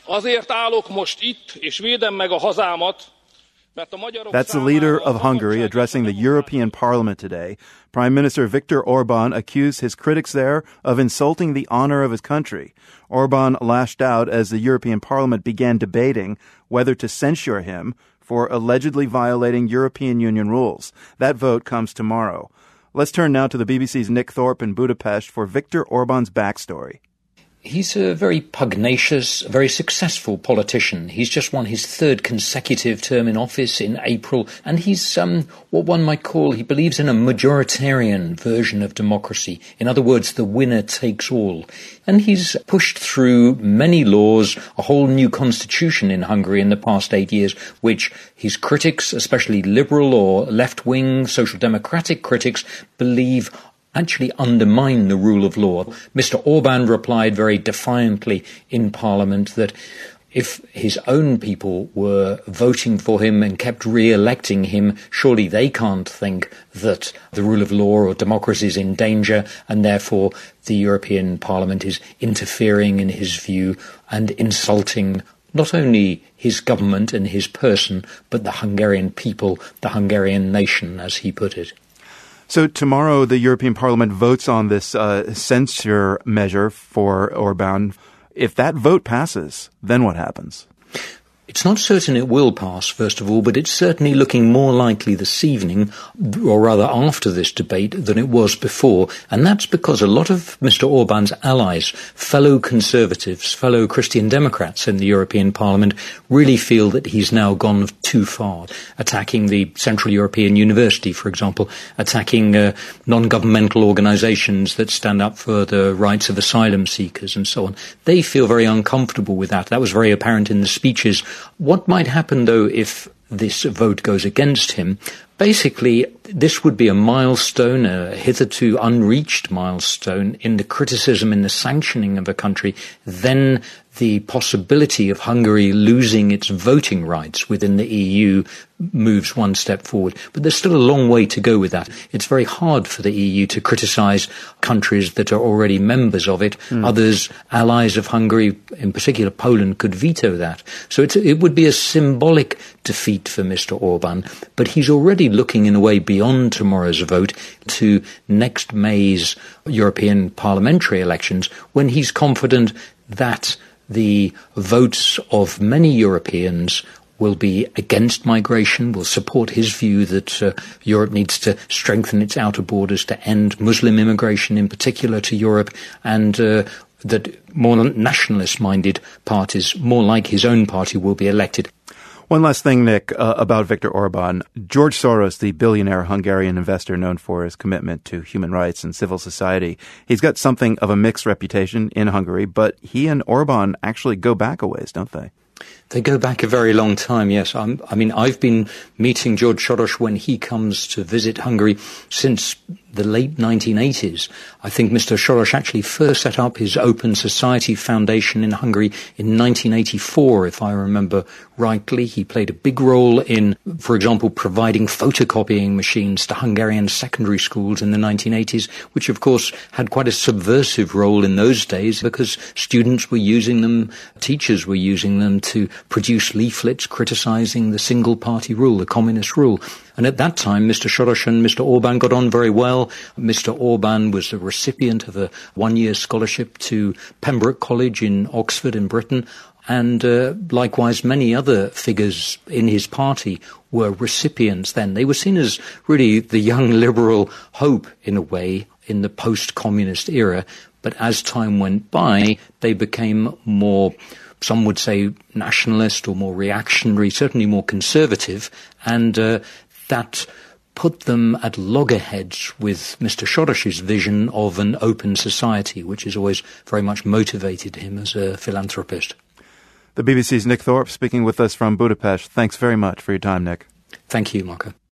Azért állok most itt, és védem meg a hazámat. That's the leader of Hungary addressing the European Parliament today. Prime Minister Viktor Orbán accused his critics there of insulting the honor of his country. Orbán lashed out as the European Parliament began debating whether to censure him for allegedly violating European Union rules. That vote comes tomorrow. Let's turn now to the BBC's Nick Thorpe in Budapest for Viktor Orbán's backstory. He's a very pugnacious, very successful politician. He's just won his third consecutive term in office in April, and he's what one might call, he believes in a majoritarian version of democracy. In other words, the winner takes all. And he's pushed through many laws, a whole new constitution in Hungary in the past 8 years, which his critics, especially liberal or left-wing social democratic critics, believe actually undermine the rule of law. Mr. Orbán replied very defiantly in Parliament that if his own people were voting for him and kept re-electing him, surely they can't think that the rule of law or democracy is in danger, and therefore the European Parliament is interfering in his view and insulting not only his government and his person, but the Hungarian people, the Hungarian nation, as he put it. So tomorrow the European Parliament votes on this censure measure for Orbán. If that vote passes, then what happens? It's not certain it will pass, first of all, but it's certainly looking more likely this evening, or rather after this debate, than it was before. And that's because a lot of Mr. Orbán's allies, fellow Conservatives, fellow Christian Democrats in the European Parliament, really feel that he's now gone too far, attacking the Central European University, for example, attacking non-governmental organisations that stand up for the rights of asylum seekers and so on. They feel very uncomfortable with that. That was very apparent in the speeches. What might happen, though, if this vote goes against him? Basically, this would be a milestone, a hitherto unreached milestone in the criticism, in the sanctioning of a country. Then the possibility of Hungary losing its voting rights within the EU moves one step forward. But there's still a long way to go with that. It's very hard for the EU to criticise countries that are already members of it. Others, allies of Hungary, in particular Poland, could veto that. So it would be a symbolic defeat for Mr. Orbán. But he's already looking in a way beyond tomorrow's vote to next May's European parliamentary elections, when he's confident that the votes of many Europeans will be against migration, will support his view that Europe needs to strengthen its outer borders to end Muslim immigration in particular to Europe, and that more nationalist-minded parties, more like his own party, will be elected. One last thing, Nick, about Viktor Orbán. George Soros, the billionaire Hungarian investor known for his commitment to human rights and civil society, he's got something of a mixed reputation in Hungary, but he and Orbán actually go back a ways, don't they? They go back a very long time, yes. I've been meeting George Soros when he comes to visit Hungary since the late 1980s. I think Mr. Soros actually first set up his Open Society Foundation in Hungary in 1984, if I remember rightly. He played a big role in, for example, providing photocopying machines to Hungarian secondary schools in the 1980s, which of course had quite a subversive role in those days because students were using them, teachers were using them to produce leaflets criticising the single-party rule, the communist rule. And at that time, Mr. Soros and Mr. Orbán got on very well. Mr. Orbán was a recipient of a one-year scholarship to Pembroke College in Oxford in Britain. And likewise, many other figures in his party were recipients then. They were seen as really the young liberal hope, in a way, in the post-communist era. But as time went by, they became more, some would say, nationalist or more reactionary, certainly more conservative, and that put them at loggerheads with Mr. Soros's vision of an open society, which has always very much motivated him as a philanthropist. The BBC's Nick Thorpe speaking with us from Budapest. Thanks very much for your time, Nick. Thank you, Marco.